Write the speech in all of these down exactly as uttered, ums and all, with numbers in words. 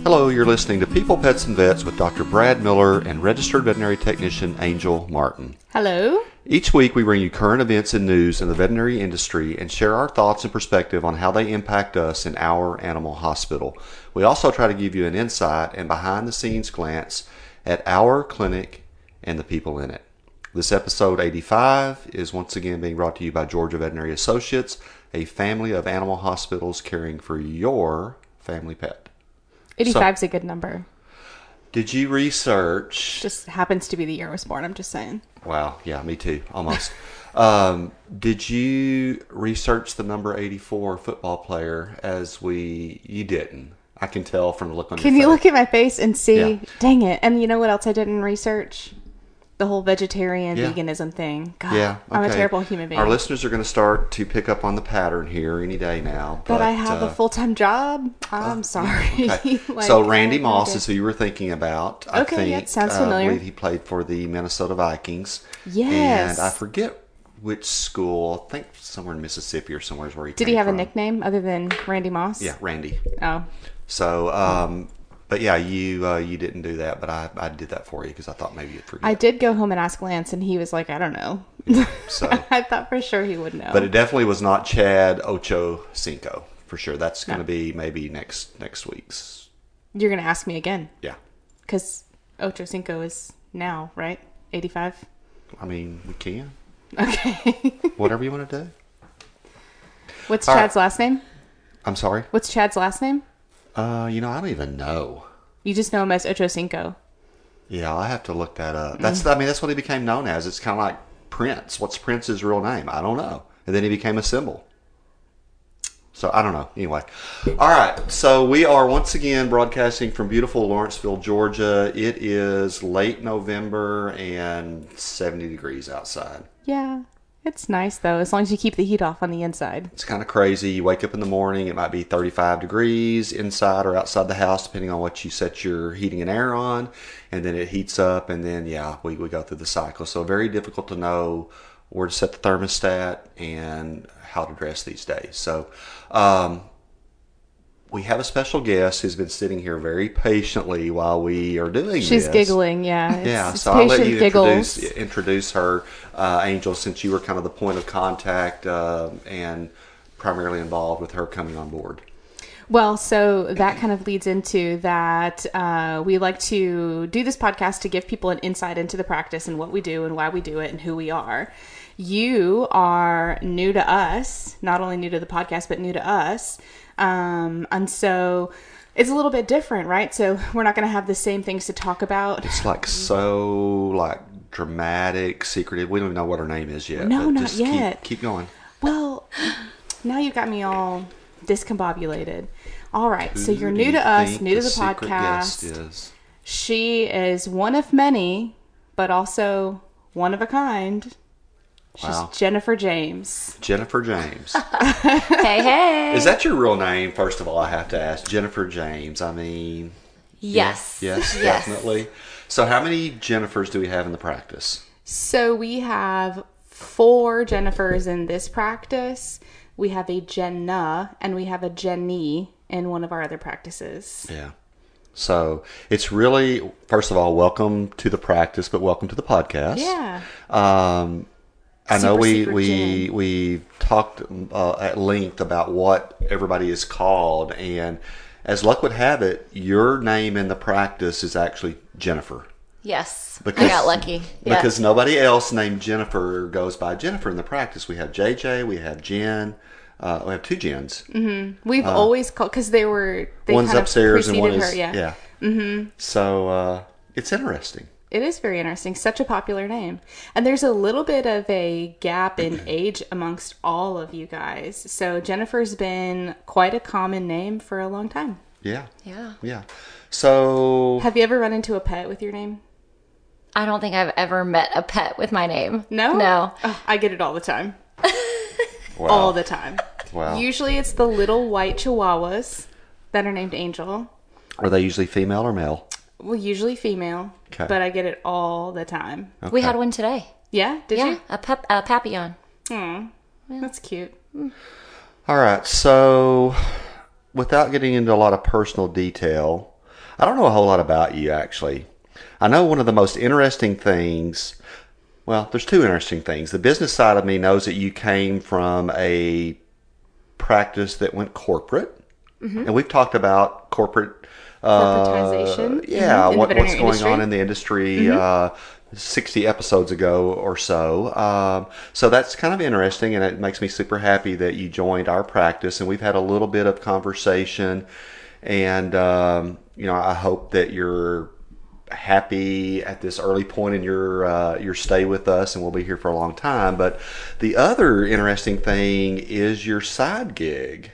Hello, you're listening to People, Pets, and Vets with Doctor Brad Miller and registered veterinary technician Angel Martin. Hello. Each week we bring you current events and news in the veterinary industry and share our thoughts and perspective on how they impact us in our animal hospital. We also try to give you an insight and behind-the-scenes glance at our clinic and the people in it. This episode eighty-five is once again being brought to you by Georgia Veterinary Associates, a family of animal hospitals caring for your family pet. eighty-five is So, a good number. did you research? Just happens to be the year I was born, I'm just saying. Wow, yeah, me too, almost. um, did you research the number eighty-four football player as we... You didn't. I can tell from the look on Can your you face. look at my face and see? Yeah. Dang it. And you know what else I didn't research? The whole vegetarian, Yeah. veganism thing. God, Yeah, I'm a okay. terrible human being. Our listeners are going to start to pick up on the pattern here any day now. But, But I have uh, a full-time job. I'm sorry. Okay. Like, so Randy I- Moss okay. is who you were thinking about. I Okay, think. yeah, sounds Uh, familiar. I believe he played for the Minnesota Vikings. Yes. And I forget which school. I think somewhere in Mississippi or somewhere is where he Did came he have from. a nickname other than Randy Moss? Yeah, Randy. Oh. So, um, but yeah, you uh, you didn't do that, but I, I did that for you because I thought maybe you'd forget. I did go home and ask Lance, and he was like, I don't know. So, I thought for sure he would know. but it definitely was not Chad Ocho Cinco for sure. That's going to No. be maybe next next week's. You're going to ask me again. Yeah, Because Ocho Cinco is now, right? eighty-five? I mean we can Okay. whatever you want to do. What's All right. Chad's last name? I'm sorry. What's Chad's last name? Uh, you know I don't even know. You just know him as Ocho Cinco. Yeah, I have to look that up. That's I mean that's what he became known as. It's kind of like Prince. What's Prince's real name? I don't know. And then he became a symbol. So I don't know. Anyway, all right. So we are once again broadcasting from beautiful Lawrenceville, Georgia. It is late November and seventy degrees outside. Yeah. It's nice, though, as long as you keep the heat off on the inside. It's kind of crazy. You wake up in the morning, it might be thirty-five degrees inside or outside the house, depending on what you set your heating and air on. And then it heats up, and then, yeah, we, we go through the cycle. So very difficult to know where to set the thermostat and how to dress these days. So um, we have a special guest who's been sitting here very patiently while we are doing this. She's giggling, yeah. It's, Yeah, it's so I'll let patient you giggles. introduce introduce her, uh, Angel, since you were kind of the point of contact uh, and primarily involved with her coming on board. Well, so that kind of leads into that uh, we like to do this podcast to give people an insight into the practice and what we do and why we do it and who we are. You are new to us, not only new to the podcast, but new to us. Um, and so it's a little bit different, right? So we're not going to have the same things to talk about. It's like so like dramatic, secretive. We don't even know what her name is yet. No, but not just yet. Keep, keep going. Well, now you got me all discombobulated. All right, so Who you're do new you to us, think new to the secret guest podcast. is? She is one of many, but also one of a kind. She's Wow. Jennifer James. Jennifer James. Hey, hey. Is that your real name? First of all, I have to ask. Jennifer James. I mean, Yes. yes, Yes. definitely. So how many Jennifers do we have in the practice? So we have four Jennifers in this practice. We have a Jenna and we have a Jenny in one of our other practices. Yeah. So it's really, first of all, welcome to the practice, but welcome to the podcast. Yeah. Um, I know Super we secret we Jen. we talked uh, at length about what everybody is called, and as luck would have it, your name in the practice is actually Jennifer. Yes. Because, I got lucky. Yeah. Because nobody else named Jennifer goes by Jennifer in the practice. We have J J, we have Jen, uh, we have two Jens. We've always called, because they were, they One's kind of upstairs and one preceded is her. Yeah. yeah. Mm-hmm. So uh, it's interesting. It is very interesting. Such a popular name. And there's a little bit of a gap in age amongst all of you guys. So Jennifer's been quite a common name for a long time. Yeah. Yeah. Yeah. So Have you ever run into a pet with your name? I don't think I've ever met a pet with my name. No? No. Oh, I get it all the time. wow. All the time. Wow. Usually it's the little white chihuahuas that are named Angel. Are they usually female or male? Well, usually female. Okay. But I get it all the time. We had one today. Yeah? Did yeah. you? A, pep, a papillon. Hmm. That's cute. All right. So without getting into a lot of personal detail, I don't know a whole lot about you, actually. I know one of the most interesting things, well, there's two interesting things. The business side of me knows that you came from a practice that went corporate. Mm-hmm. And we've talked about corporate uh, corporatization. Yeah, mm-hmm. what, what's going industry. on in the industry mm-hmm. uh, sixty episodes ago or so. Um, so that's kind of interesting, and it makes me super happy that you joined our practice. And we've had a little bit of conversation, and um, you know, I hope that you're happy at this early point in your uh, your stay with us, and we'll be here for a long time. But the other interesting thing is your side gig,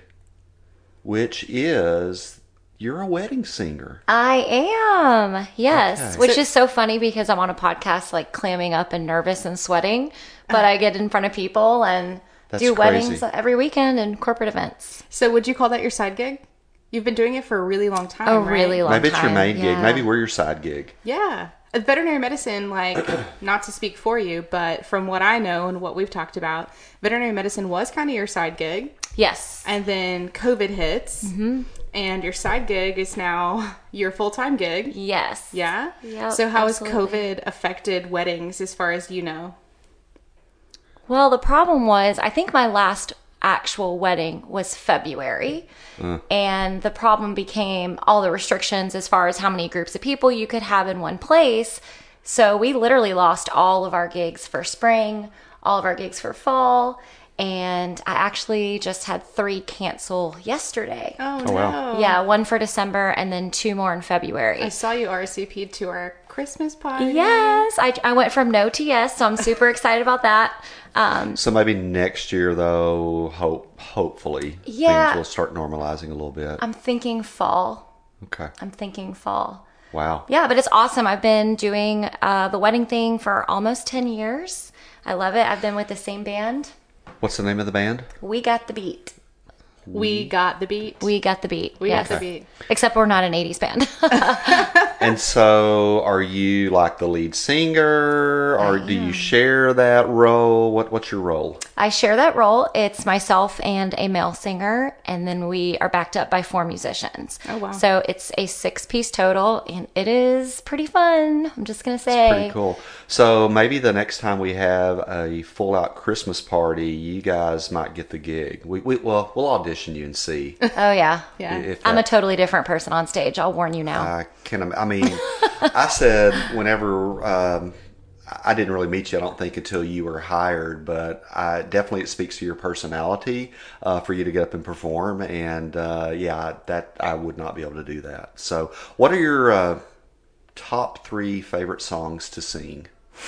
which is you're a wedding singer. I am, yes. Okay. Which So- is so funny because I'm on a podcast like clamming up and nervous and sweating, but I get in front of people and That's do crazy. weddings every weekend and corporate events. So would you call that your side gig? You've been doing it for a really long time, A right? really long Maybe it's your time, main gig. yeah. Maybe we're your side gig. Yeah. Uh, Veterinary medicine, like, not to speak for you, but from what I know and what we've talked about, veterinary medicine was kind of your side gig. Yes. And then COVID hits, Mm-hmm. and your side gig is now your full-time gig. Yes. Yeah? Yep, So how has absolutely. COVID affected weddings as far as you know? Well, the problem was, I think my last actual wedding was February. And the problem became all the restrictions as far as how many groups of people you could have in one place. So we literally lost all of our gigs for spring, all of our gigs for fall. And I actually just had three cancel yesterday. Oh, Oh, no. wow. Yeah, one for December and then two more in February. I saw you R S V P'd to our Christmas party. Yes, I, I went from no to yes, so I'm super excited about that. Um, So maybe next year, though, hope hopefully Yeah. things will start normalizing a little bit. I'm thinking fall. Okay. I'm thinking fall. Wow. Yeah, but it's awesome. I've been doing uh, the wedding thing for almost ten years. I love it. I've been with the same band. What's the name of the band? We got the beat. We got the beat. We got the beat. We yes. got the beat. Except we're not an eighties band. And so, are you like the lead singer, or do you share that role? What What's your role? I share that role. It's myself and a male singer, and then we are backed up by four musicians. Oh, wow. So it's a six-piece total, and it is pretty fun. I'm just gonna say. Pretty cool. So maybe the next time we have a full out Christmas party, you guys might get the gig. We, we well, we'll audition you and see. Oh yeah. Yeah. If I'm a that- totally different person on stage. I'll warn you now. I can. I mean, I said whenever um, I didn't really meet you, I don't think until you were hired, but I definitely it speaks to your personality uh, for you to get up and perform. And uh, yeah, that I would not be able to do that. So, what are your uh, top three favorite songs to sing?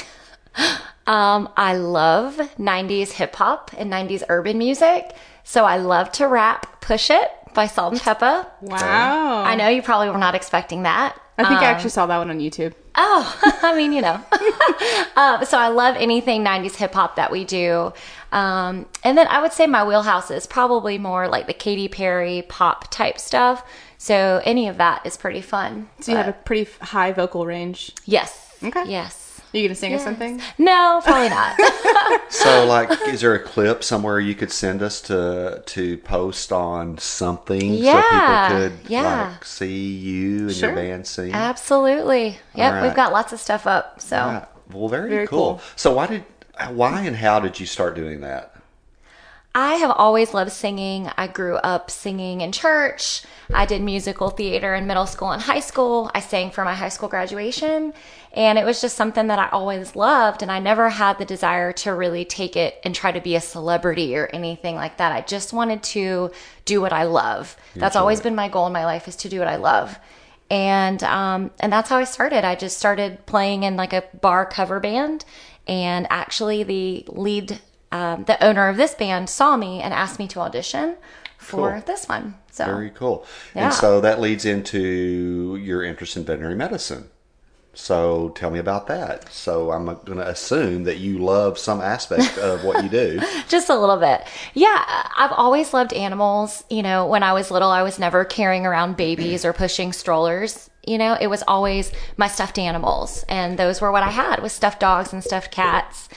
Um, I love nineties hip hop and nineties urban music. So I love to rap Push It by Salt and Peppa. Wow. I know you probably were not expecting that. I think I Um, actually saw that one on YouTube. Oh, I mean, you know. uh, so I love anything nineties hip hop that we do. Um, and then I would say my wheelhouse is probably more like the Katy Perry pop type stuff. So any of that is pretty fun. So you have a pretty f- high vocal range. Yes. Okay. Yes. Are you going to sing us Yes. something? No, probably not. So, like, is there a clip somewhere you could send us to to post on something Yeah, so people could yeah. like see you and Sure. your band sing? Absolutely. Yep. All right. We've got lots of stuff up. So. Yeah. Well, very, Very cool. cool. So, why did, why, and how did you start doing that? I have always loved singing. I grew up singing in church. I did musical theater in middle school and high school. I sang for my high school graduation. And it was just something that I always loved. And I never had the desire to really take it and try to be a celebrity or anything like that. I just wanted to do what I love. That's always it. been my goal in my life, is to do what I love. And um, and that's how I started. I just started playing in like a bar cover band. And actually the lead Um, the owner of this band saw me and asked me to audition for Cool. this one. So Very cool. Yeah. And so that leads into your interest in veterinary medicine. So tell me about that. So I'm going to assume that you love some aspect of what you do. just a little bit. Yeah, I've always loved animals. You know, when I was little, I was never carrying around babies or pushing strollers. You know, it was always my stuffed animals. And those were what I had, was stuffed dogs and stuffed cats.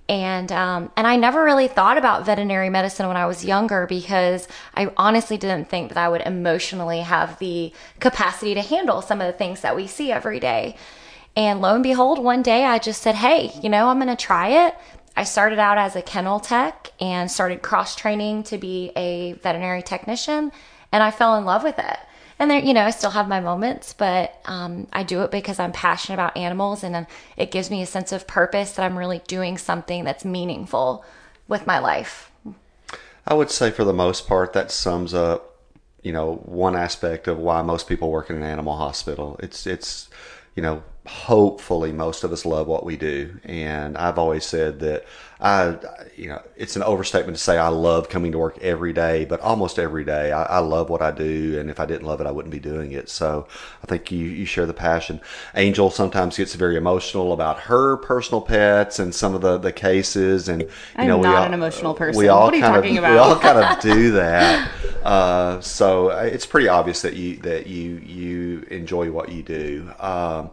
And um, and I never really thought about veterinary medicine when I was younger because I honestly didn't think that I would emotionally have the capacity to handle some of the things that we see every day. And lo and behold, one day I just said, hey, you know, I'm going to try it. I started out as a kennel tech and started cross-training to be a veterinary technician, and I fell in love with it. And there, you know, I still have my moments, but um, I do it because I'm passionate about animals, and it gives me a sense of purpose that I'm really doing something that's meaningful with my life. I would say for the most part, that sums up, you know, one aspect of why most people work in an animal hospital. It's, it's, you know, hopefully most of us love what we do. And I've always said that I, you know, it's an overstatement to say I love coming to work every day, but almost every day I, I love what I do. And if I didn't love it, I wouldn't be doing it. So I think you, you share the passion. Angel sometimes gets very emotional about her personal pets and some of the, the cases. And, you I'm know, we not all, an emotional person. We all What are you kind talking of, about? We all kind of do that. Uh, so it's pretty obvious that you, that you, you enjoy what you do. Um,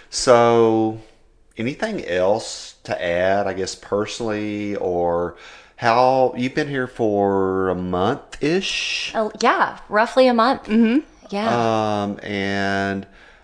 So, anything else to add, I guess, personally, or how you've been here for a month-ish? Oh, yeah, roughly a month. Mm-hmm. Yeah. Um, and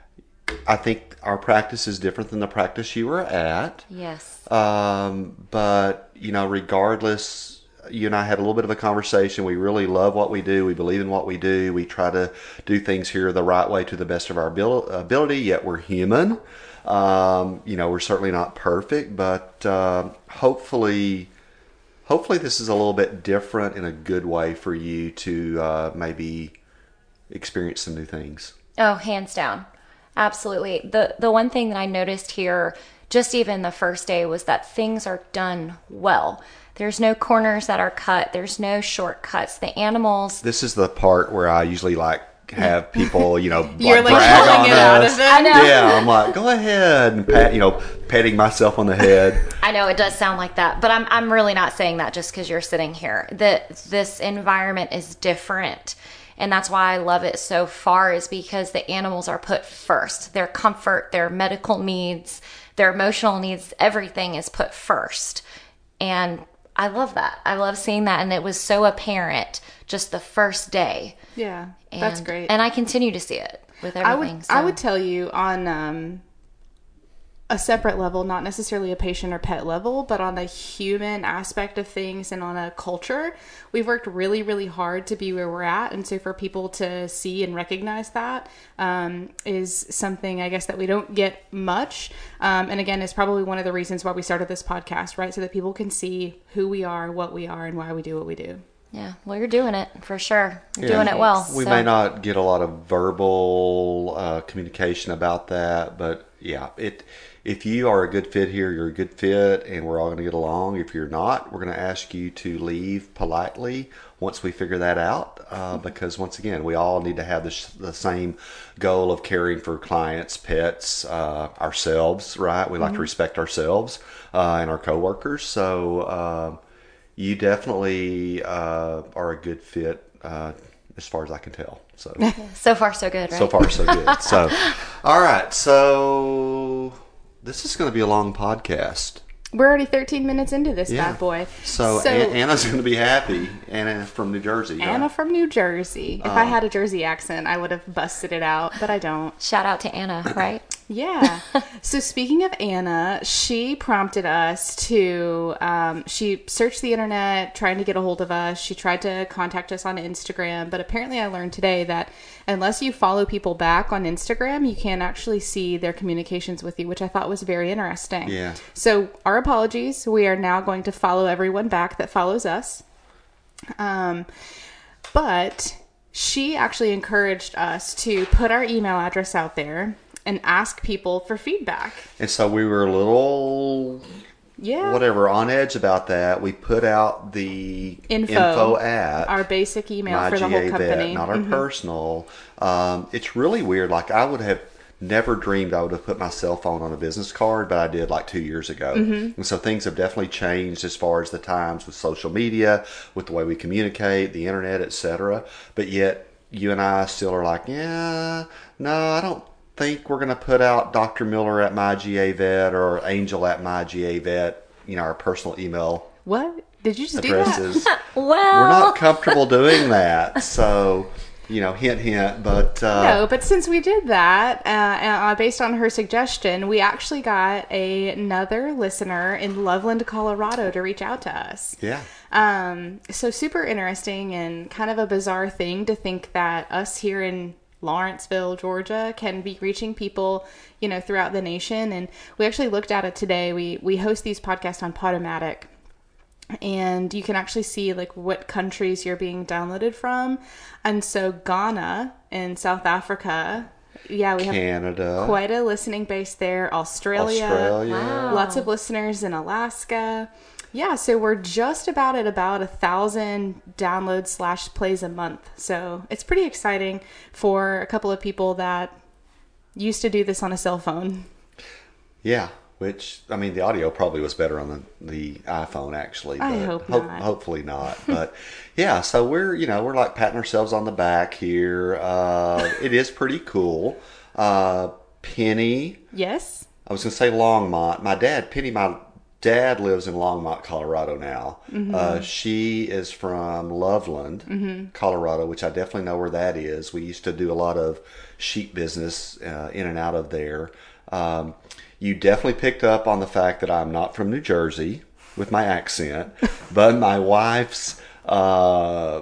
I think our practice is different than the practice you were at. Yes. Um, but, you know, regardless, you and I had a little bit of a conversation. We really love what we do. We believe in what we do. We try to do things here the right way to the best of our abil- ability, yet we're human. Um, you know, we're certainly not perfect, but uh, hopefully, hopefully this is a little bit different in a good way for you to uh, maybe experience some new things. Oh, hands down. Absolutely. The the one thing that I noticed here, just even the first day, was that things are done well. There's no corners that are cut. There's no shortcuts. The animals... This is the part where I usually like have people, you know, like You're like brag pulling on it out us. of them. I know. Yeah, I'm like, go ahead and pat, you know, patting myself on the head. I know it does sound like that, but I'm I'm really not saying that just because you're sitting here. That this environment is different, and that's why I love it so far, is because the animals are put first. Their comfort, their medical needs, their emotional needs, everything is put first. And I love that. I love seeing that, and it was so apparent just the first day. Yeah, And, that's great. And I continue to see it with everything. I would so. I would tell you on um, a separate level, not necessarily a patient or pet level, but on a human aspect of things and on a culture, we've worked really, really hard to be where we're at. And so for people to see and recognize that um, is something, I guess, that we don't get much. Um, and again, it's probably one of the reasons why we started this podcast, right? So that people can see who we are, what we are, and why we do what we do. Yeah, well, you're doing it for sure. You're Yeah. doing it well. We so. may not get a lot of verbal uh, communication about that, but yeah, it. If you are a good fit here, you're a good fit, and we're all going to get along. If you're not, we're going to ask you to leave politely once we figure that out, uh, because once again, we all need to have this, the same goal of caring for clients, pets, uh, ourselves, right? We like Mm-hmm. to respect ourselves uh, and our coworkers. So uh, you definitely uh, are a good fit uh, as far as I can tell. So So far, so good, right? so far, so good. So, all right. So this is going to be a long podcast. We're already thirteen minutes into this Yeah. bad boy. So, So- An- Anna's going to be happy. Anna from New Jersey. right? Anna from New Jersey. If I had a Jersey accent, I would have busted it out, but I don't. Shout out to Anna, right? Yeah. So speaking of Anna, she prompted us to, um, she searched the internet trying to get a hold of us. She tried to contact us on Instagram, but apparently I learned today that unless you follow people back on Instagram, you can't actually see their communications with you, which I thought was very interesting. Yeah. So our apologies. We are now going to follow everyone back that follows us. Um, but she actually encouraged us to put our email address out there and ask people for feedback. And so we were a little, Yeah. whatever, on edge about that. We put out the Info. info at Our basic email My for the G A whole Vet, company. not our Mhm. personal. Um, it's really weird. Like I would have never dreamed I would have put my cell phone on a business card, but I did like two years ago. Mm-hmm. And so things have definitely changed as far as the times with social media, with the way we communicate, the internet, et cetera. But yet you and I still are like, yeah, no, I don't think we're going to put out Doctor Miller at My G A Vet or Angel at My G A Vet you know, our personal email What? Did you just addresses. do that? Well, We're not comfortable doing that. So, you know, hint, hint. But uh, No, but since we did that, uh, uh, based on her suggestion, we actually got a, another listener in Loveland, Colorado to reach out to us. yeah. Um, so super interesting and kind of a bizarre thing to think that us here in Lawrenceville, Georgia, can be reaching people, you know, throughout the nation. And we actually looked at it today. We we host these podcasts on Podomatic, and you can actually see like what countries you're being downloaded from. And so Ghana and South Africa, yeah, we have Canada. quite a listening base there. Australia, Australia. Wow. lots of listeners in Alaska. Yeah, so we're just about at about a thousand downloads slash plays a month. So it's pretty exciting for a couple of people that used to do this on a cell phone. Yeah. Which, I mean, the audio probably was better on the, the iPhone, actually. But I hope ho- not. Hopefully not. But, yeah, so we're, you know, we're like patting ourselves on the back here. Uh, it is pretty cool. Uh, Penny, Yes? I was going to say Longmont. My dad, Penny, my dad lives in Longmont, Colorado now. Mm-hmm. Uh, she is from Loveland, Mm-hmm. Colorado, which I definitely know where that is. We used to do a lot of sheep business uh, in and out of there. Um, you definitely picked up on the fact that I'm not from New Jersey with my accent, but my wife's uh,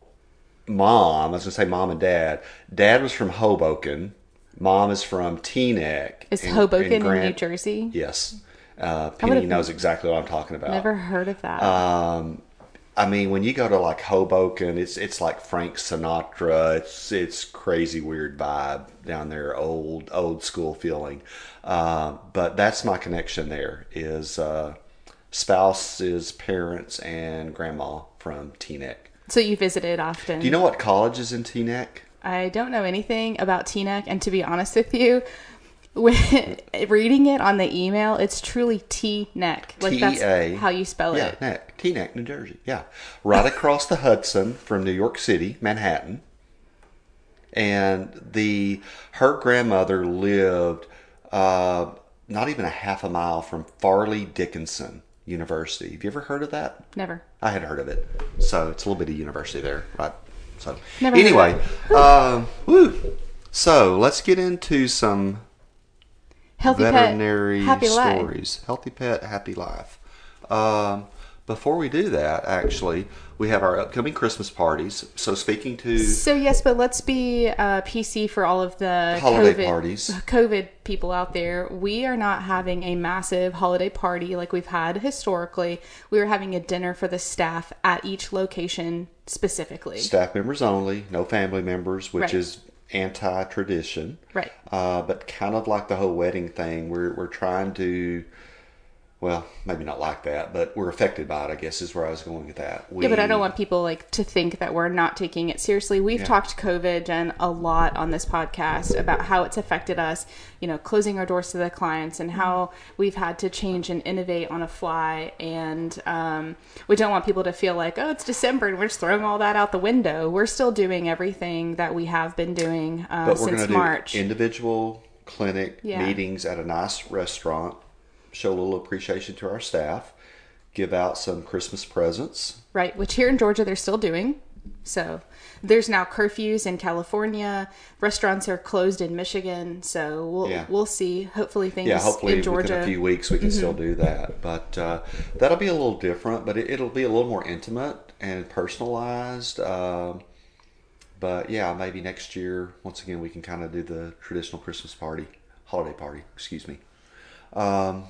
mom, I was going to say mom and dad, dad was from Hoboken. Mom is from Teaneck. Is in- Hoboken in, Grant- New Jersey? Yes. Uh, Penny would've knows exactly what I'm talking about. Never heard of that. Um, I mean, when you go to like Hoboken, it's it's like Frank Sinatra. It's it's crazy weird vibe down there, old old school feeling. Uh, but that's my connection there. Is uh, spouse's parents and grandma from Teaneck. So you visited often. Do you know what college is in Teaneck? I don't know anything about Teaneck, and to be honest with you, when reading it on the email, it's truly T-neck. Like T A. that's how you spell Yeah, it. Neck. Teaneck, New Jersey. Yeah. Right across the Hudson from New York City, Manhattan. And the her grandmother lived uh, not even a half a mile from Farley Dickinson University. Have you ever heard of that? Never. I had heard of it. So it's a little bit of university there, right? So Never heard anyway, of um, woo. So let's get into some Healthy veterinary pet, happy life. stories. Healthy pet, happy life. Um, before we do that, actually, we have our upcoming Christmas parties. So speaking to So yes, but let's be uh, P C for all of the Holiday COVID, parties. COVID people out there. We are not having a massive holiday party like we've had historically. We are having a dinner for the staff at each location specifically. staff members only, no family members, which Right. is anti-tradition. Right. Uh, but kind of like the whole wedding thing, we're we're trying to, well, maybe not like that, but we're affected by it, I guess, is where I was going with that. We, Yeah, but I don't want people like to think that we're not taking it seriously. We've Yeah. talked COVID, Jen, a lot on this podcast about how it's affected us, you know, closing our doors to the clients and how we've had to change and innovate on a fly. And um, we don't want people to feel like, oh, it's December and we're just throwing all that out the window. We're still doing everything that we have been doing uh, But we're going since to March. do individual clinic Yeah. meetings at a nice restaurant, show a little appreciation to our staff, give out some Christmas presents. Right, which here in Georgia they're still doing. So there's now curfews in California. Restaurants are closed in Michigan. So we'll Yeah. we'll see. Hopefully things Yeah, hopefully in Georgia. within a few weeks we can still Mm-hmm. do that. But uh, that'll be a little different, but it, it'll be a little more intimate and personalized. Um, but yeah, maybe next year, once again, we can kind of do the traditional Christmas party, holiday party, excuse me. Um,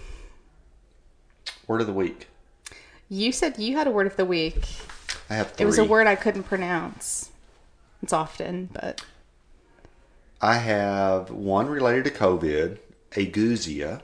word of the week. You said you had a word of the week. I have three. It was a word I couldn't pronounce. It's often, but I have one related to COVID, agousia.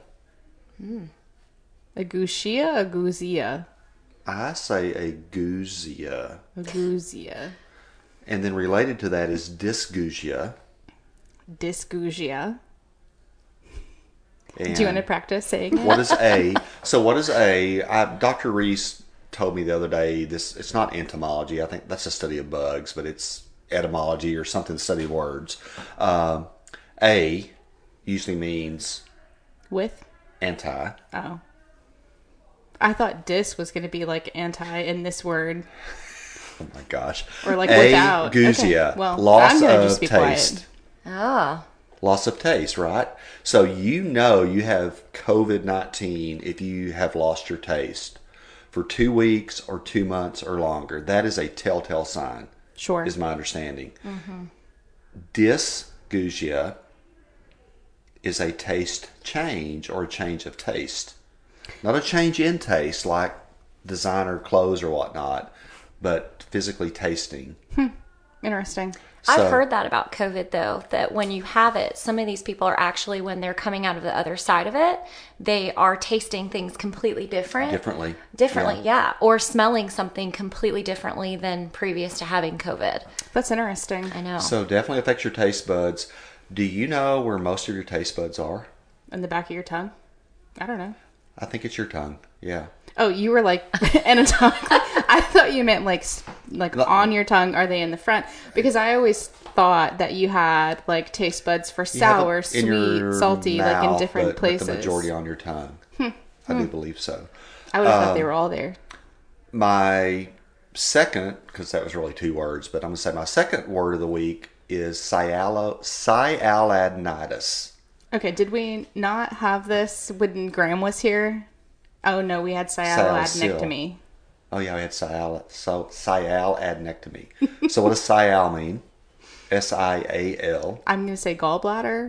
agousia, agousia, I say agousia. agousia, And then related to that is dysgeusia. dysgeusia. And Do you want to practice saying it? what is A? So what is A? I, Doctor Reese told me the other day, this it's not entomology. I think that's a study of bugs, but it's etymology or something, study of words. Um, A usually means With? anti. Oh. I thought dis was going to be like anti in this word. Oh my gosh. Or like A, without. Guzia. Okay. Well, Loss I'm going to of just be taste. quiet. Oh. Loss of taste, right? So you know you have COVID nineteen if you have lost your taste for two weeks or two months or longer. That is a telltale sign. Sure. Is my understanding. Mm-hmm. Dysgeusia is a taste change or a change of taste. Not a change in taste like designer clothes or whatnot, but physically tasting. Hmm. Interesting. So, I've heard that about COVID, though, that when you have it, some of these people are actually, when they're coming out of the other side of it, they are tasting things completely different. Differently. Differently, yeah. yeah. Or smelling something completely differently than previous to having COVID. That's interesting. I know. So definitely affects your taste buds. Do you know where most of your taste buds are? In the back of your tongue? I don't know. I think it's your tongue. Yeah. Oh, you were like anatomically. I thought you meant like like No. on your tongue. Are they in the front? Because I always thought that you had like taste buds for You have sour, it in sweet, your salty, like in mouth, different but, places. But the majority on your tongue. I do believe so. I would have thought Um, they were all there. My second, because that was really two words, but I'm going to say my second word of the week is sialo, sialadenitis. Okay, did we not have this when Graham was here? Oh no, we had sialoadnectomy. Oh yeah, we had sial, so sialadnectomy. So what does sial mean? S I A L. I'm going to say gallbladder.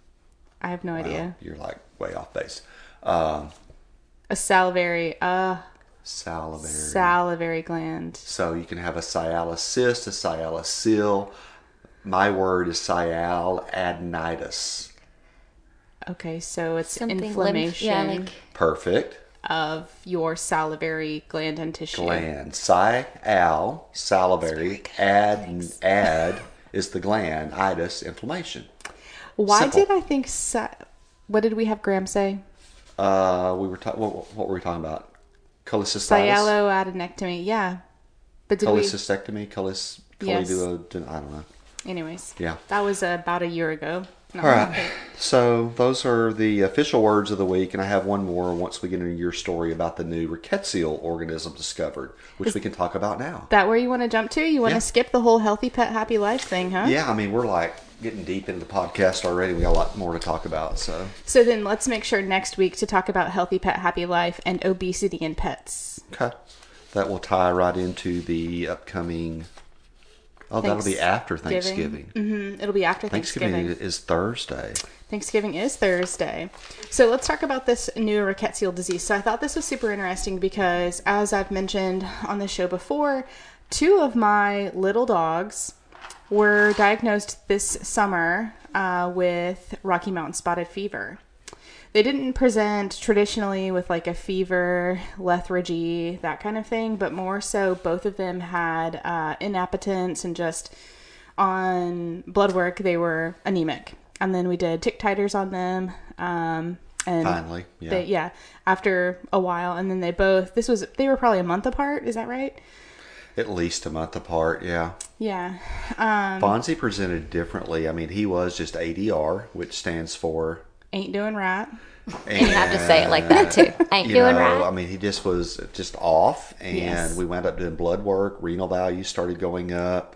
I have no idea. You're like way off base. Um, A salivary, uh, salivary. salivary gland. So you can have a sialocyst, a sialocele. My word is sialadenitis. Okay, so it's Something lymph- inflammation yeah, like Perfect. of your salivary gland and tissue. Gland. Sial, salivary, ad, ad is the gland, itis, inflammation. Why Simple. did I think? Sa- what did we have Graham say? Uh, we were ta- what, what were we talking about? Cholecystitis? Sialoadnectomy. Yeah, but did Cholecystectomy? Cholis, Yes. choledo, I don't know. we? Anyways, Yeah. that was uh, about a year ago. Not All long. right. So those are the official words of the week, and I have one more once we get into your story about the new rickettsial organism discovered, which we can talk about now. That where you want to jump to? You want Yeah. to skip the whole healthy pet, happy life thing, huh? Yeah, I mean, we're like getting deep into the podcast already. We got a lot more to talk about. So So then let's make sure next week to talk about healthy pet, happy life and obesity in pets. okay, that will tie right into the upcoming. Oh, that'll be after Thanksgiving. Mm-hmm. It'll be after Thanksgiving Thanksgiving. is Thursday. Thanksgiving is Thursday. So let's talk about this new rickettsial disease. So I thought this was super interesting because, as I've mentioned on the show before, two of my little dogs were diagnosed this summer uh, with Rocky Mountain spotted fever. They didn't present traditionally with like a fever, lethargy, that kind of thing, but more so both of them had uh, inappetence and just on blood work they were anemic. And then we did tick titers on them. Um, and Finally, yeah. They, yeah, after a while. And then they both, this was, they were probably a month apart. Is that right? At least a month apart, yeah. Yeah. Um, Fonzie presented differently. I mean, he was just A D R, which stands for... ain't doing right. And you have to say it like that too. Ain't you doing know, right. I mean, he just was just off, and Yes. we wound up doing blood work. Renal values started going up.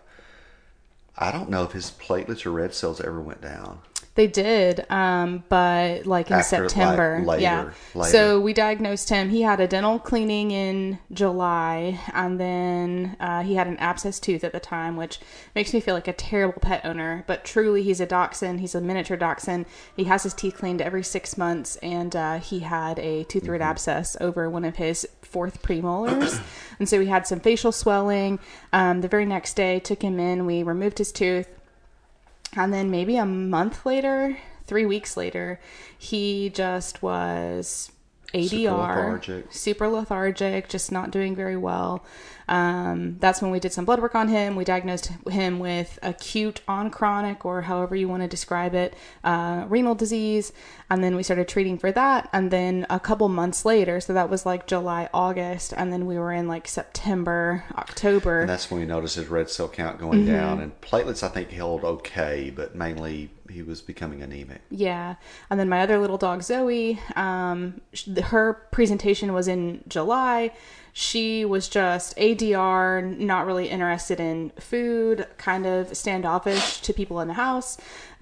I don't know if his platelets or red cells ever went down. They did, um, but like in After, like, September. later, yeah. later. So we diagnosed him. He had a dental cleaning in July, and then uh, he had an abscess tooth at the time, which makes me feel like a terrible pet owner. But truly, he's a dachshund. He's a miniature dachshund. He has his teeth cleaned every six months, and uh, he had a tooth root Mm-hmm. abscess over one of his fourth premolars. And so we had some facial swelling. Um, the very next day, took him in. We removed his tooth. And then maybe a month later, three weeks later, he just was A D R, Super lethargic. super lethargic, just not doing very well. Um, that's when we did some blood work on him. We diagnosed him with acute on chronic, or however you want to describe it, uh, renal disease. And then we started treating for that. And then a couple months later, so that was like July, August. And then we were in like September, October. And that's when we noticed his red cell count going mm-hmm. down. And platelets, I think, held okay, but mainly he was becoming anemic. Yeah. And then my other little dog, Zoe, um, her presentation was in July. She was just A D R, not really interested in food, kind of standoffish to people in the house.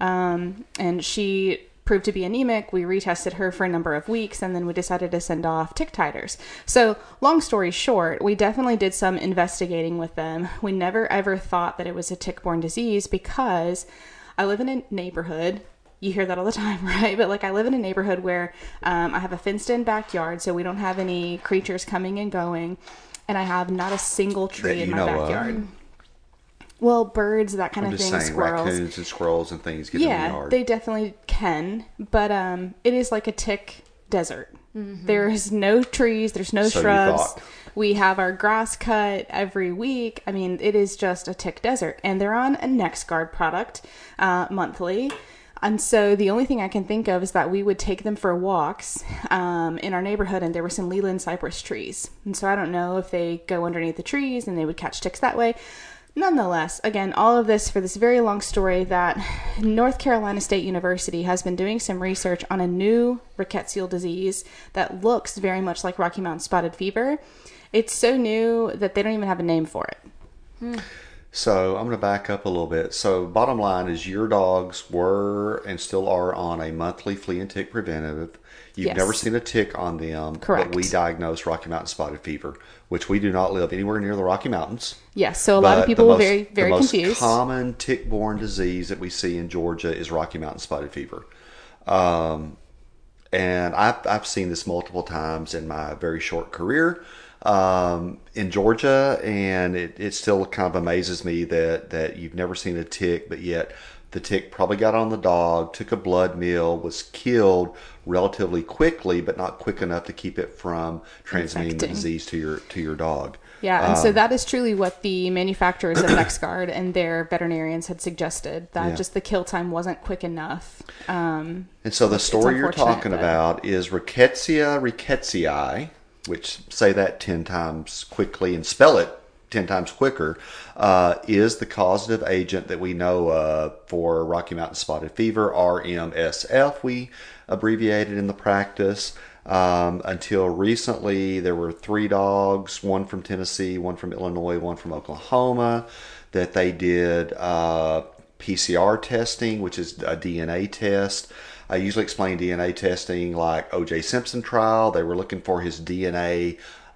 Um, and she proved to be anemic. We retested her for a number of weeks, and then we decided to send off tick titers. So long story short, we definitely did some investigating with them. We never ever thought that it was a tick-borne disease because I live in a neighborhood. You hear that all the time, right? But like I live in a neighborhood where um, I have a fenced-in backyard, so we don't have any creatures coming and going, and I have not a single tree in my backyard. Of. Well, birds, that kind I'm of just thing, saying, squirrels. Raccoons and squirrels and things get yeah, in the yard. they definitely can, but um, it is like a tick desert. Mm-hmm. There is no trees, there's no so shrubs. We have our grass cut every week. I mean, it is just a tick desert, and they're on a NexGard product uh, monthly. And so the only thing I can think of is that we would take them for walks um, in our neighborhood, and there were some Leland cypress trees. And so I don't know if they go underneath the trees and they would catch ticks that way. Nonetheless, again, all of this for this very long story that North Carolina State University has been doing some research on a new rickettsial disease that looks very much like Rocky Mountain spotted fever. It's so new that they don't even have a name for it. Hmm. So I'm going to back up a little bit. So bottom line is your dogs were and still are on a monthly flea and tick preventative. You've yes. never seen a tick on them. Correct. But we diagnosed Rocky Mountain spotted fever, which we do not live anywhere near the Rocky Mountains. Yes, so a lot of people most, were very, very the most confused. The most common tick-borne disease that we see in Georgia is Rocky Mountain spotted fever. Um, and I've, I've seen this multiple times in my very short career. Um, in Georgia, and it, it still kind of amazes me that, that you've never seen a tick, but yet the tick probably got on the dog, took a blood meal, was killed relatively quickly, but not quick enough to keep it from transmitting Infecting. the disease to your to your dog. Yeah, and um, so that is truly what the manufacturers of NexGard and their veterinarians had suggested, that yeah. just the kill time wasn't quick enough. Um, and so the story you're talking but... about is Rickettsia rickettsii, which say that ten times quickly and spell it ten times quicker, uh, is the causative agent that we know of for Rocky Mountain spotted fever, R M S F, we abbreviated in the practice. Um, until recently, there were three dogs, one from Tennessee, one from Illinois, one from Oklahoma, that they did uh, P C R testing, which is a D N A test. I usually explain D N A testing like O J Simpson trial. They were looking for his D N A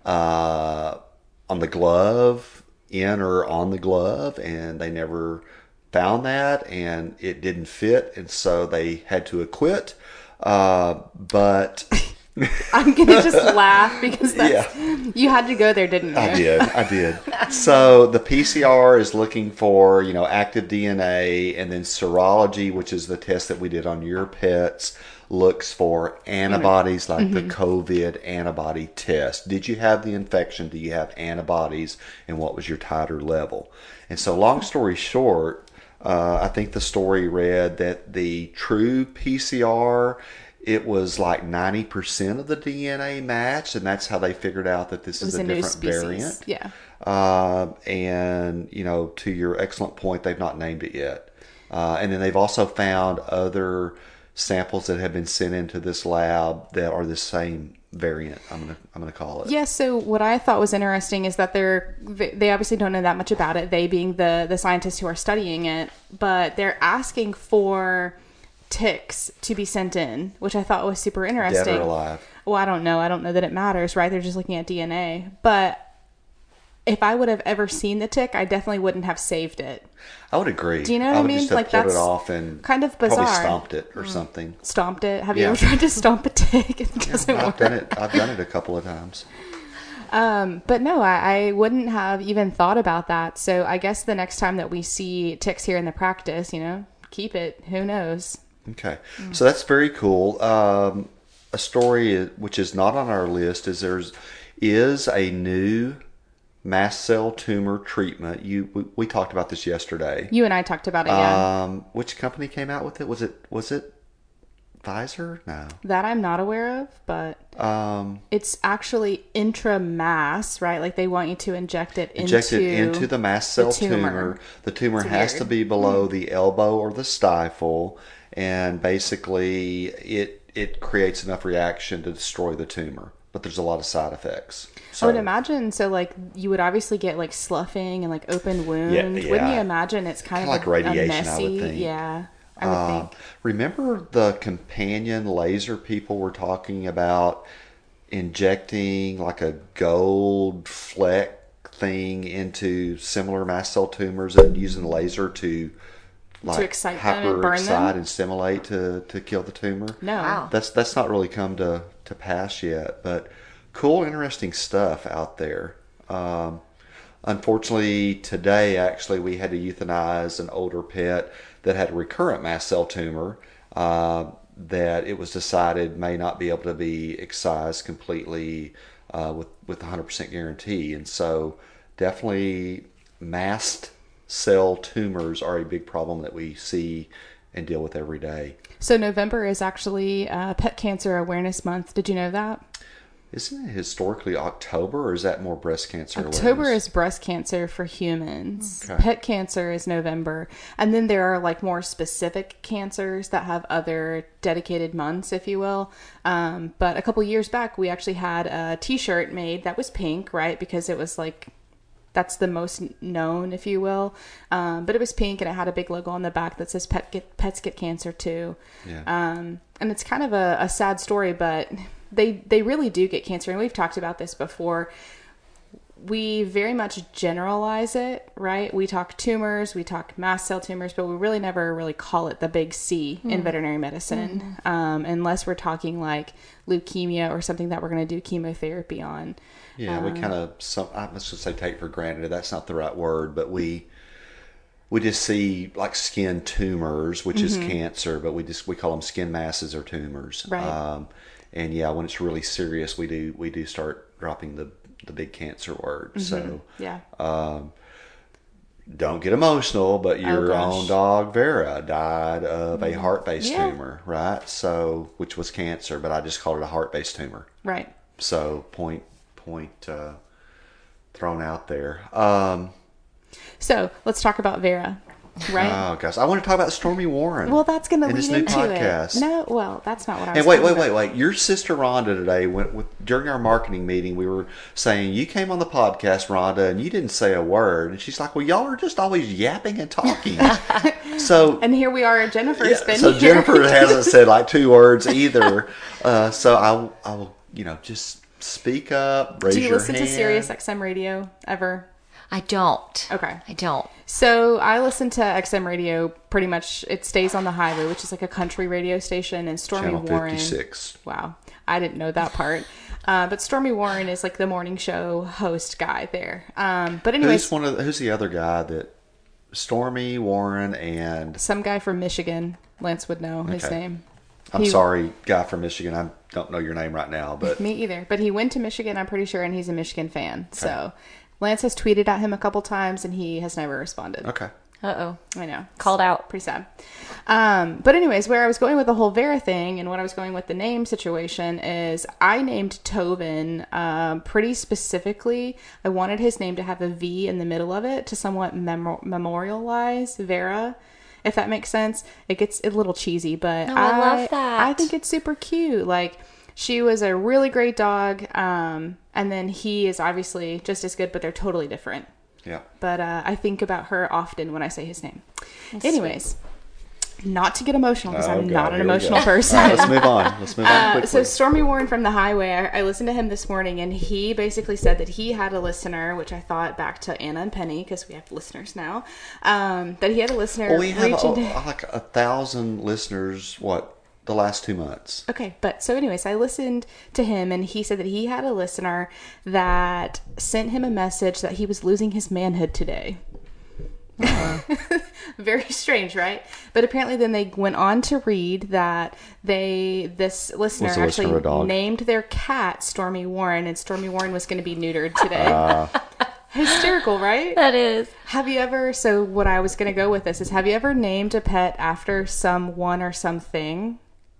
uh, on the glove, in or on the glove, and they never found that, and it didn't fit, and so they had to acquit. Uh, but I'm gonna just laugh because that's, yeah. you had to go there, didn't you? I did. I did. So the P C R is looking for, you know, active D N A, and then serology, which is the test that we did on your pets, looks for antibodies like mm-hmm. the COVID antibody test. Did you have the infection? Do you have antibodies? And what was your titer level? And so long story short, uh, I think the story read that the true P C R, it was like ninety percent of the D N A matched, and that's how they figured out that this is a, a different variant. Yeah. Uh, and, you know, to your excellent point, they've not named it yet. Uh, and then they've also found other samples that have been sent into this lab that are the same variant, I'm gonna I'm gonna call it. Yeah, so what I thought was interesting is that they're they obviously don't know that much about it, they being the the scientists who are studying it, but they're asking for ticks to be sent in, which I thought was super interesting. Dead or alive? Well, I don't know. I don't know that it matters, right? They're just looking at D N A. But if I would have ever seen the tick, I definitely wouldn't have saved it. I would agree. Do you know what I, I would mean? Just have like pulled that's it off and kind of bizarre. Probably stomped it or mm. something. Stomped it? Have you yeah. ever tried to stomp a tick? It doesn't yeah, I've work. Done it. I've done it a couple of times. Um, but no, I, I wouldn't have even thought about that. So I guess the next time that we see ticks here in the practice, you know, keep it. Who knows? Okay. Mm. So that's very cool. Um, a story which is not on our list is there's is a new mast cell tumor treatment. You we, we talked about this yesterday. You and I talked about it, yeah. Um, which company came out with it? Was it was it Pfizer? No. That I'm not aware of, but Um, it's actually intramass, right? Like they want you to inject it inject into it into the mast cell the tumor. tumor. The tumor It's has weird. to be below the elbow or the stifle, and basically it it creates enough reaction to destroy the tumor. But there's a lot of side effects. So, I would imagine. So, like, you would obviously get like sloughing and like open wounds. Yeah, Wouldn't yeah. you imagine it's kind Kinda of like a, radiation, a I messy? would think. Yeah, I would Um, think. remember the companion laser people were talking about injecting like a gold fleck thing into similar mast cell tumors and using laser to like excite them and hyper burn excite them? and stimulate to, to kill the tumor. No. Wow. That's that's not really come to, to pass yet, but cool, interesting stuff out there. Um, unfortunately, today actually we had to euthanize an older pet that had a recurrent mast cell tumor uh, that it was decided may not be able to be excised completely uh, with with one hundred percent guarantee, and so definitely mast cell tumors are a big problem that we see and deal with every day. So November is actually uh, Pet Cancer Awareness Month. Did you know that? Isn't it historically October, or is that more breast cancer October awareness? is breast cancer for humans. Okay. Pet cancer is November. And then there are like more specific cancers that have other dedicated months, if you will. Um, but a couple years back, we actually had a t-shirt made that was pink, right? Because it was like, that's the most known, if you will. Um, but it was pink and it had a big logo on the back that says Pet get, Pets Get Cancer Too. Yeah. Um, and it's kind of a, a sad story, but they they really do get cancer. And we've talked about this before. We very much generalize it, right? We talk tumors, we talk mast cell tumors, but we really never really call it the big C in veterinary medicine, um, unless we're talking like leukemia or something that we're going to do chemotherapy on. Yeah, we kind of, some, I must just say take for granted, that's not the right word, but we we just see like skin tumors, which is cancer, but we just, we call them skin masses or tumors. Right. Um, and yeah, when it's really serious, we do, we do start dropping the, the big cancer word. So Yeah. don't get emotional, but your gosh. own dog Vera died of a heart-based Yeah. tumor, right? So, which was cancer, but I just called it a heart-based tumor. Right. So point point uh, thrown out there. Um, So let's talk about Vera, right? oh gosh, I want to talk about Stormy Warren. well, that's going to in lead this new into podcast. it. No, well, that's not what I was And wait, wait, talking wait, about. wait! Your sister Rhonda today went with during our marketing meeting. We were saying you came on the podcast, Rhonda, and you didn't say a word. And she's like, "Well, y'all are just always yapping and talking." so, And here we are, Jennifer's yeah, been so here. Jennifer hasn't said like two words either. Uh, so I, I will, you know, just speak up, raise Do you your listen hand. to Sirius X M radio ever? I don't. Okay. I don't. So I listen to X M radio pretty much. It stays on the highway, which is like a country radio station. And Stormy Channel Warren. fifty-six. Wow, I didn't know that part. Uh, but Stormy Warren is like the morning show host guy there. Um, but anyways, Who's one of the, who's the other guy that Stormy Warren and some guy from Michigan. Lance would know his Okay. name. I'm He- sorry, guy from Michigan. I don't know your name right now, but Me either. But he went to Michigan, I'm pretty sure, and he's a Michigan fan. So Lance has tweeted at him a couple times, and he has never responded. okay. Uh-oh. I know. Called out. Pretty sad. Um, but anyways, where I was going with the whole Vera thing and what I was going with the name situation is I named Tobin um, pretty specifically. I wanted his name to have a V in the middle of it to somewhat mem- memorialize Vera, if that makes sense. It gets a little cheesy, but No, I love that. I think it's super cute. Like, she was a really great dog, um, and then he is obviously just as good, but they're totally different. Yeah. But uh, I think about her often when I say his name. Anyways, not to get emotional because Oh, I'm God, not an here we go. emotional All person. right, let's move on. Let's move on Uh, quickly. so Stormy Warren from the Highway, I, I listened to him this morning, and he basically said that he had a listener, which I thought back to Anna and Penny because we have listeners now. Um, that he had a listener well, we have reach oh, into. like a thousand listeners. What the last two months? Okay, but so anyways, I listened to him, and he said that he had a listener that sent him a message that he was losing his manhood today. Very strange, right? But apparently then they went on to read that they this listener Was the listener actually a dog? named their cat Stormy Warren, and Stormy Warren was going to be neutered today. Uh, Hysterical, right? That is. Have you ever, so what I was going to go with this is, have you ever named a pet after someone or something?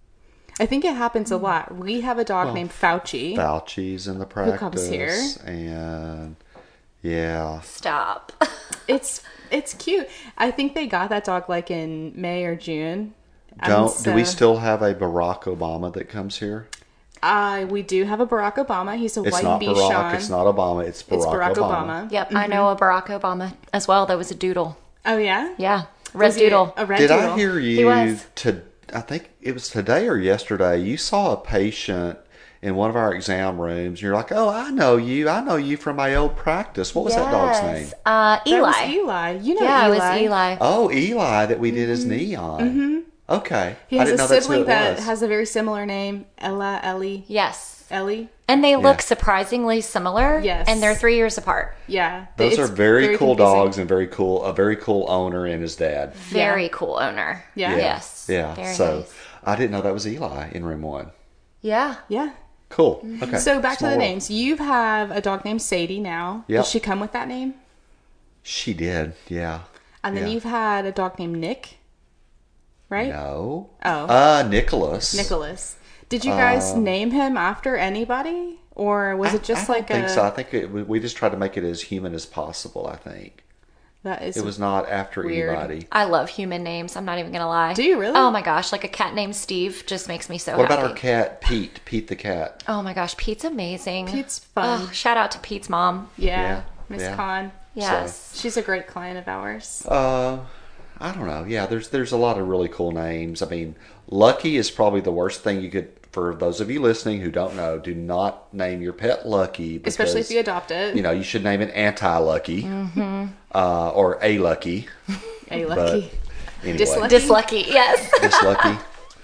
I think it happens a lot. We have a dog Well, named Fauci. Fauci's in the practice. comes here. And yeah. Stop. It's it's cute. I think they got that dog like in May or June. And Don't do we so- still have a Barack Obama that comes here? Uh, we do have a Barack Obama. He's a It's white not Bichon. Barack, it's not Obama, it's Barack, It's Barack Obama. Obama. Yep, I know a Barack Obama as well. That was a doodle. Oh, yeah? Yeah, red Was he doodle. A red Did doodle. I hear He you was. to I think it was today or yesterday, you saw a patient in one of our exam rooms. You're like, oh, I know you. I know you from my old practice. What was that dog's name? Uh, That Eli. was Eli. You know Yeah, Eli. it was Eli. Oh, Eli that we did his knee on. Mm-hmm. Okay. He I has didn't a know that's who sibling it that was. has a very similar name. Ella, Ellie, Yes. Ellie. And they look Yeah. surprisingly similar. Yes. And they're three years apart. Yeah. Those It's are very, cool confusing. dogs and very cool, a very cool owner and his dad. Very cool owner. Yeah. Yeah. Yes. Yeah. Very so nice. I didn't know that was Eli in room one. Yeah. Yeah. Cool. Okay. Mm-hmm. So back Small to the world. names. You have a dog named Sadie now. Yep. Did she come with that name? She did. Yeah. And then Yeah. you've had a dog named Nick, right? No. Oh. Uh, Nicholas. Nicholas. Did you guys name him after anybody? Or was Um, I, it just I like don't think a... so. I think it, we- we just tried to make it as human as possible. I think That is... it was not after weird. anybody. I love human names. I'm not even going to lie. Do you really? Oh my gosh. Like a cat named Steve just makes me so What happy. about our cat Pete? Pete the cat. Oh my gosh. Pete's amazing. Pete's fun. Oh, shout out to Pete's mom. Yeah. Yeah, Miss yeah. Khan. Yes. She's a great client of ours. Uh, I don't know. Yeah, there's there's a lot of really cool names. I mean, Lucky is probably the worst thing you could. For those of you listening who don't know, do not name your pet Lucky. Because, Especially if you adopt it. You know, you should name it Anti-Lucky Mm-hmm. uh, or A Lucky. A lucky. Anyway, Dislucky. Dislucky. Yes. Just Lucky.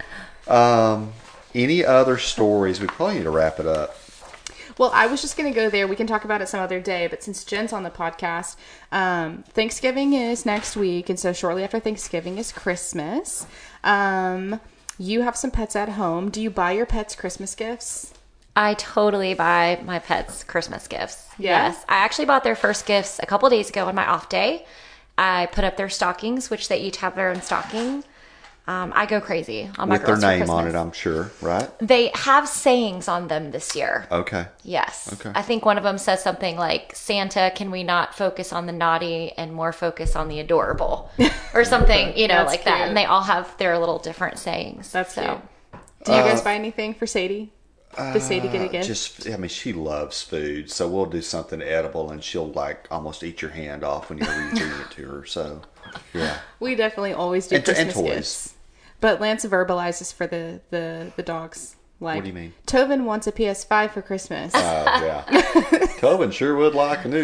Um, any other stories? We probably need to wrap it up. Well, I was just going to go there. We can talk about it some other day. But since Jen's on the podcast, um, Thanksgiving is next week. And so shortly after Thanksgiving is Christmas. Um, you have some pets at home. Do you buy your pets Christmas gifts? I totally buy my pets Christmas gifts. Yeah? Yes. I actually bought their first gifts a couple days ago on my off day. I put up their stockings, which they each have their own stocking. Um, I go crazy on my With their girls for name on Christmas. it, I'm sure, right? They have sayings on them this year. Okay. Yes. Okay. I think one of them says something like, Santa, can we not focus on the naughty and more focus on the adorable? Or something, you know, That's like that. cute. And they all have their little different sayings. That's so. cute. Do you guys buy anything for Sadie? Does Sadie get a gift? Uh, Just, I mean, she loves food, so we'll do something edible, and she'll like almost eat your hand off whenever you bring it to her. So, yeah. We definitely always do And to- and Christmas toys. gifts. But Lance verbalizes for the, the, the dogs. Like, What do you mean? Tobin wants a P S five for Christmas. Oh, yeah. Tobin sure would like a new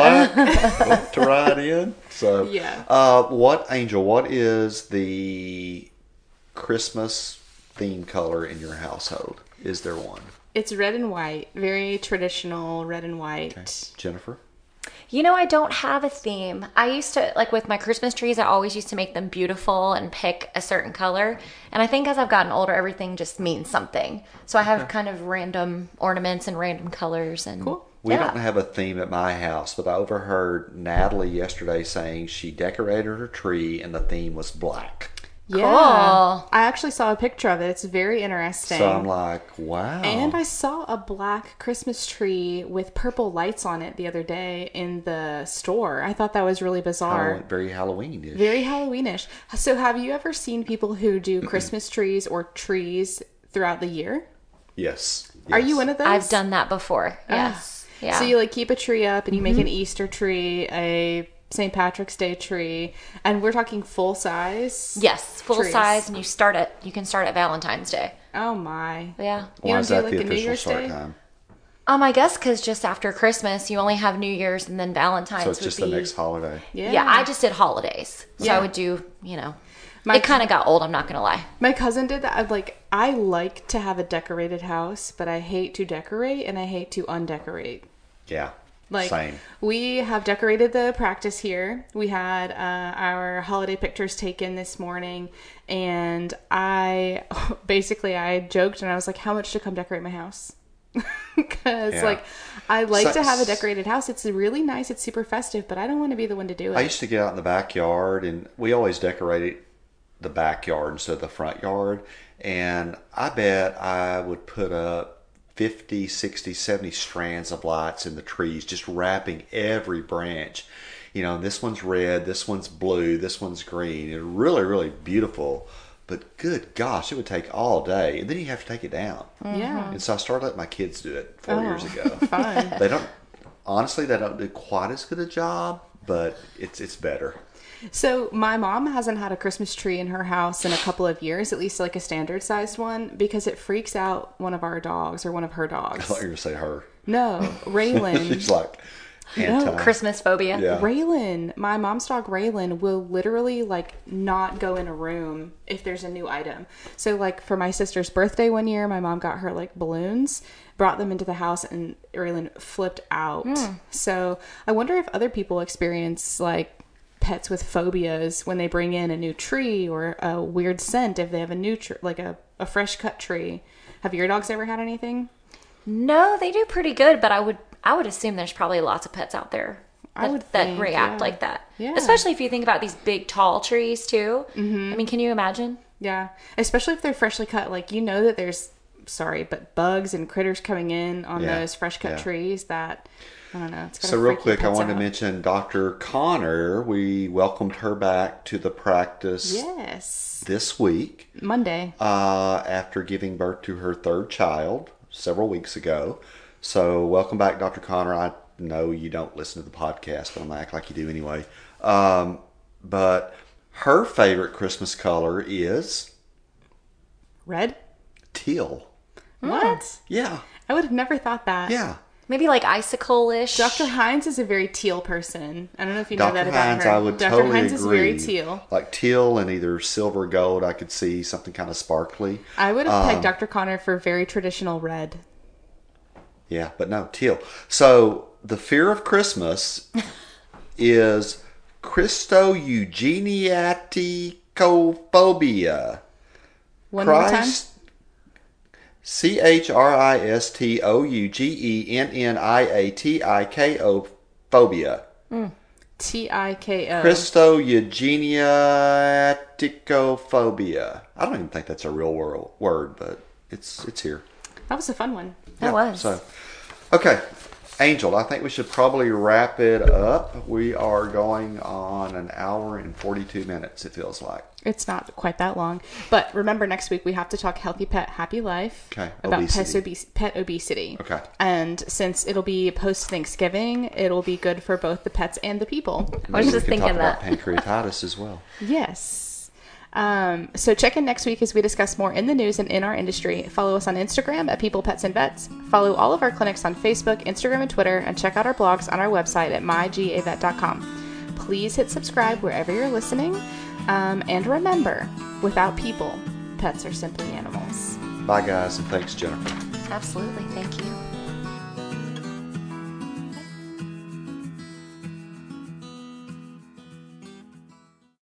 Cadillac to ride in. So, Yeah. Uh, what, Angel, what is the Christmas theme color in your household? Is there one? It's red and white. Very traditional red and white. Jennifer? You know, I don't have a theme. I used to, like with my Christmas trees, I always used to make them beautiful and pick a certain color. And I think as I've gotten older, everything just means something. So I have kind of random ornaments and random colors. And Cool. We yeah. don't have a theme at my house, but I overheard Natalie yesterday saying she decorated her tree and the theme was black. Yeah. Cool. I actually saw a picture of it. It's very interesting. So I'm like, wow. And I saw a black Christmas tree with purple lights on it the other day in the store. I thought that was really bizarre. Halloween- very Halloween-ish. Very Halloweenish. So have you ever seen people who do Christmas trees or trees throughout the year? Yes. Are yes. you one of those? I've done that before. Yes. Yeah. So you like keep a tree up and you make an Easter tree, a Saint Patrick's Day tree, and we're talking full size. yes, full trees. size, and you start at you can start at Valentine's Day. Oh my. Yeah. You Why don't is do that like the a New official Year's start Day? time? Um, I guess because just after Christmas, you only have New Year's and then Valentine's So it's would just be. the next holiday. Yeah. Yeah, I just did holidays, so Yeah. I would do you know. My- it kind of got old. I'm not gonna lie. My cousin did that. I'd like I like to have a decorated house, but I hate to decorate and I hate to undecorate. Yeah. Like Same. we have decorated the practice here. We had uh, our holiday pictures taken this morning, and I basically I joked and I was like, "How much to come decorate my house?" Because, Yeah. like, I like So- to have a decorated house. It's really nice. It's super festive, but I don't want to be the one to do it. I used to get out in the backyard, and we always decorated the backyard instead of the front yard. And I bet I would put up fifty, sixty, seventy strands of lights in the trees, just wrapping every branch. You know, this one's red, this one's blue, this one's green. It's really, really beautiful. But good gosh, it would take all day. And then you have to take it down. Yeah. And so I started letting my kids do it four Oh, years ago. Fun. They don't, honestly, they don't do quite as good a job, but it's it's better. So my mom hasn't had a Christmas tree in her house in a couple of years, at least like a standard sized one, because it freaks out one of our dogs or one of her I dogs. thought you were going to say her. No, Raylan. She's like, anti. Christmas phobia. Yeah. Raylan, my mom's dog Raylan will literally like not go in a room if there's a new item. So like for my sister's birthday one year, my mom got her like balloons, brought them into the house, and Raylan flipped out. Mm. So I wonder if other people experience like pets with phobias when they bring in a new tree or a weird scent if they have a new tree, like a, a fresh cut tree. Have your dogs ever had anything? No, they do pretty good, but I would I would assume there's probably lots of pets out there that, I would that think, react yeah. like that. Yeah. Especially if you think about these big tall trees too. Mm-hmm. I mean, can you imagine? Yeah, especially if they're freshly cut. Like, you know that there's, sorry, but bugs and critters coming in on Yeah, those fresh cut yeah. trees that, I don't know. It's gotta So real freak your quick, I pets wanted to out. mention Doctor Connor. We welcomed her back to the practice Yes. this week Monday. uh, after giving birth to her third child several weeks ago. So welcome back, Doctor Connor. I know you don't listen to the podcast, but I'm going to act like you do anyway. Um, but her favorite Christmas color is Red? teal. What? Yeah, I would have never thought that. yeah. Maybe like icicle-ish. Doctor Hines is a very teal person. I don't know if you know Doctor that about Hines, her. I would Doctor totally Hines agree. is very teal. Like teal and either silver gold, I could see something kind of sparkly. I would have Um, pegged Doctor Connor for very traditional red. Yeah, but no, teal. So the fear of Christmas is Christoeugeniaticophobia. One more time. Christ, C H R I S T O U G E N N I A T I K O phobia. T I K O. Christoeugeniaticophobia. I don't even think that's a real wor- word, but it's it's here. That was a fun one. That Yeah, was. So, okay, Angel, I think we should probably wrap it up. We are going on an hour and forty-two minutes, it feels like. It's not quite that long. But remember, next week we have to talk Healthy Pet, Happy Life. Okay, About obesity. pet, obes- pet obesity. Okay. And since it'll be post Thanksgiving, it'll be good for both the pets and the people. I was Maybe just we can thinking talk that. about pancreatitis as well. Yes. Um, so check in next week as we discuss more in the news and in our industry. Follow us on Instagram at People, Pets, and Vets. Follow all of our clinics on Facebook, Instagram, and Twitter, and check out our blogs on our website at my g a vet dot com. Please hit subscribe wherever you're listening. Um, and remember, without people, pets are simply animals. Bye, guys, and thanks, Jennifer. Absolutely. Thank you.